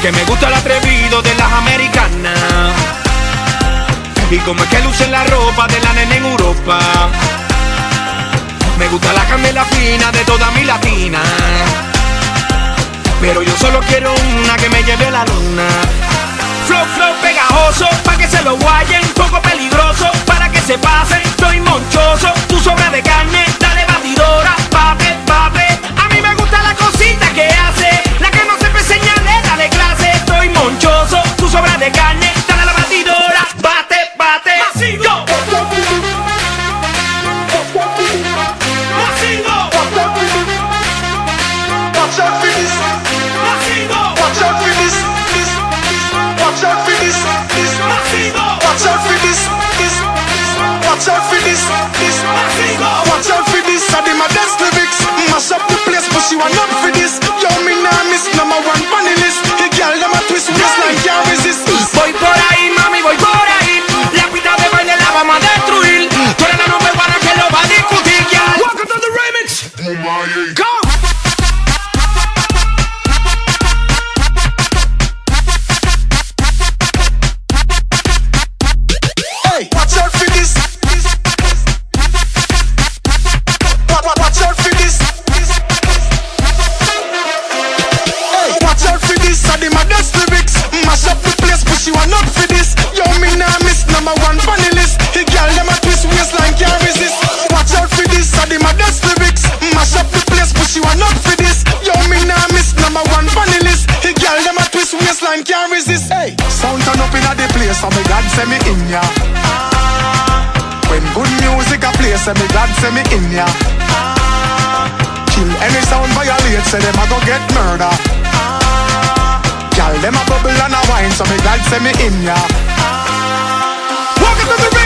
Que me gusta el atrevido de las americanas. Y como es que lucen la ropa de la nena en Europa. Me gusta la candela fina de toda mi latina. Pero yo solo quiero una que me lleve a la luna. Flow, flow pegajoso, pa' que se lo guayen. Poco peligroso, para que se pasen. Soy monchoso, tu sobra de carne. Dale batidora, pape, pape. A mí me gusta la cosita que hace. La que no se señale, dale clase. Soy monchoso, tu sobra de carne. Dale a la batidora, bate, bate. Masingo. Masingo. Watch out for this. Masingo. Watch out for this. Watch out for this. Masingo. Watch out for this. Watch out for this. Masingo. Watch out for this. I did my dance lyrics. Mash up the place, but she want up for this. Yo, me nah miss number one funny list. The girl them a twist waistline can't resist. Voy por ahí, mami, voy por ahí. La pista de baile la vamos a destruir. Tú eres la número uno que lo va a discutir, ya. Welcome to the remix. Go. Hey, watch out for this. Watch out for this. Hey, watch out for this. I did my dance lyrics. Mash up the place, but she want up for this. Yo, me nah miss number one funny list. The girl them a twist waistline can't resist. Watch out for this. I did my dance lyrics. Mash up the place, but she want up for this. Yo, me nah miss number one funny list. The girl them a twist waistline can't resist. Hey, sound turn up inna the place, so me God send me in ya. When good music a play, say me God send me in ya. Kill any sound violate, say them a go get murder. Girl them a bubble and a wine, so me God send me in ya. Welcome to the